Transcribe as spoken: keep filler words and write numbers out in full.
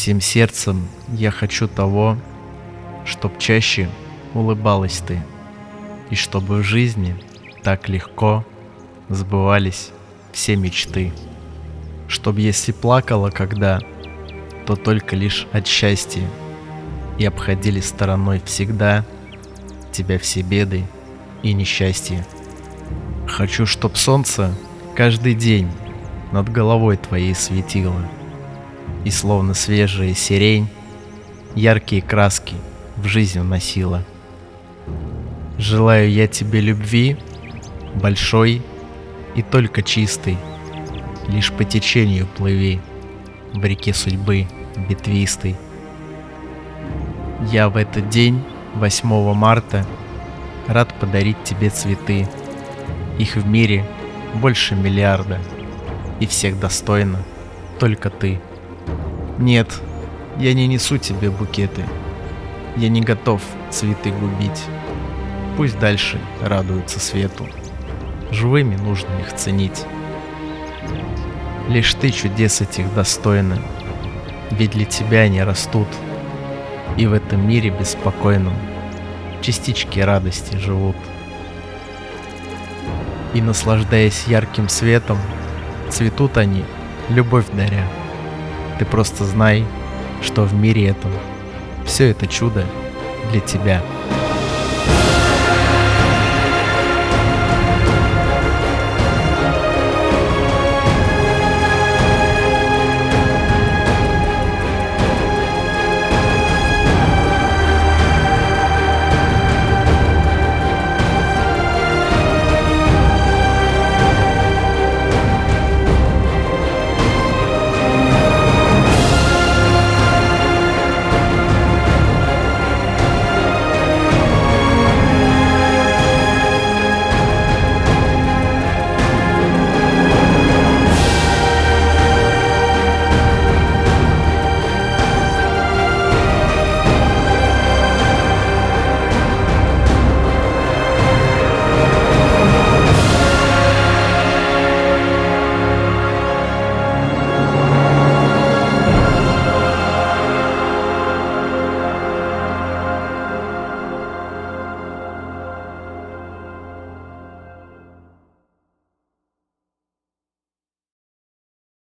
Всем сердцем я хочу того, чтоб чаще улыбалась ты, и чтобы в жизни так легко сбывались все мечты. Чтоб если плакала когда, то только лишь от счастья, и обходили стороной всегда тебя все беды и несчастья. Хочу, чтоб солнце каждый день над головой твоей светило, и словно свежая сирень яркие краски в жизнь вносила. Желаю я тебе любви большой и только чистой, лишь по течению плыви в реке судьбы ветвистой. Я в этот день, восьмого марта, рад подарить тебе цветы. Их в мире больше миллиарда, и всех достойна только ты. Нет, я не несу тебе букеты, я не готов цветы губить. Пусть дальше радуются свету, живыми нужно их ценить. Лишь ты чудес этих достойна, ведь для тебя они растут, и в этом мире беспокойном частички радости живут. И наслаждаясь ярким светом, цветут они, любовь даря. Ты просто знай, что в мире этом все это чудо для тебя.